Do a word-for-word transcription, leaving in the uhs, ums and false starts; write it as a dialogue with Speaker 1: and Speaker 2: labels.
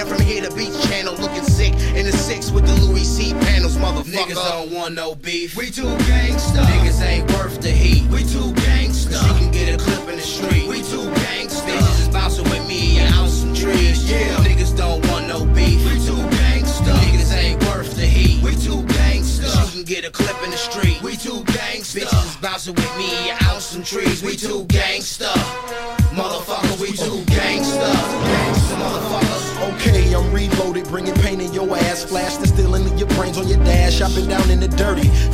Speaker 1: man from here to Beach Channel, looking sick in the six with the Louis C panels, motherfucker.
Speaker 2: Niggas don't want no beef.
Speaker 1: We too gangsta.
Speaker 2: Niggas ain't worth the heat.
Speaker 1: We too gangsta.
Speaker 2: Cause you can get a clip in the street.
Speaker 1: We too gangsta.
Speaker 2: Bitches is bouncing with me and out some trees.
Speaker 1: Yeah.
Speaker 2: Niggas don't want no beef.
Speaker 1: We too gangsta.
Speaker 2: Niggas ain't worth the heat.
Speaker 1: We too gangsta.
Speaker 2: Cause you can get a clip in the street.
Speaker 1: We too gangsta.
Speaker 2: Bitches is bouncing with me and out some trees. We too gangsta. Motherfucker, we too gangsta. Gangsta, motherfuckers.
Speaker 3: Okay, I'm reloaded, bringing pain in your ass. Flash the stealing of your brains on your dash. I've been down in the dirty.